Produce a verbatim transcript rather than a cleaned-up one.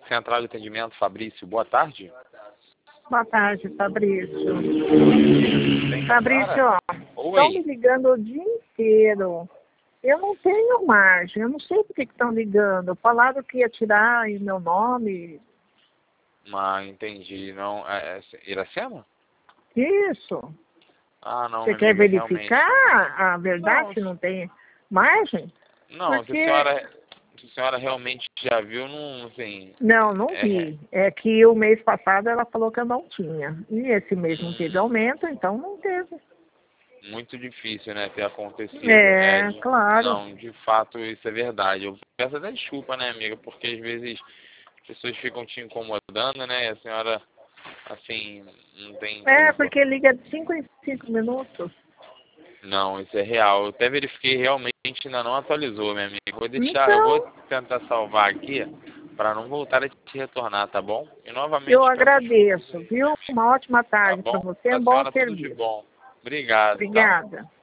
Central de Atendimento, Fabrício. Boa tarde. Boa tarde, Fabrício. Bem, Fabrício, ó, estão me ligando o dia inteiro. Eu não tenho margem, eu não sei por que estão ligando. Falaram que ia tirar aí meu nome. Ah, entendi. Não, é, é Iracema? Isso. Ah, não, Você minha quer amiga, verificar realmente. a verdade Não, que não tem margem? não, Porque... se a senhora, se a senhora realmente já viu, não, assim... Não, não É, vi. É que o mês passado ela falou que eu não tinha. E esse mês não teve hum, aumento, então não teve. muito difícil, né, ter acontecido. É, É, de- claro. não, de fato, isso é verdade. Eu peço até desculpa, né, amiga, porque às vezes as pessoas ficam te incomodando, né, e a senhora, assim, não tem É, culpa. porque liga de cinco em cinco minutos. Não, isso é real. Eu até verifiquei, realmente ainda não atualizou, minha amiga. Vou deixar, eu vou Então, tentar salvar aqui para não voltar a te retornar, tá bom? E eu novamente peço desculpas, agradeço, viu? Uma ótima tá tarde para bom? você, Pra um bom senhora tudo de serviço. bom. Obrigado, tá? Obrigada.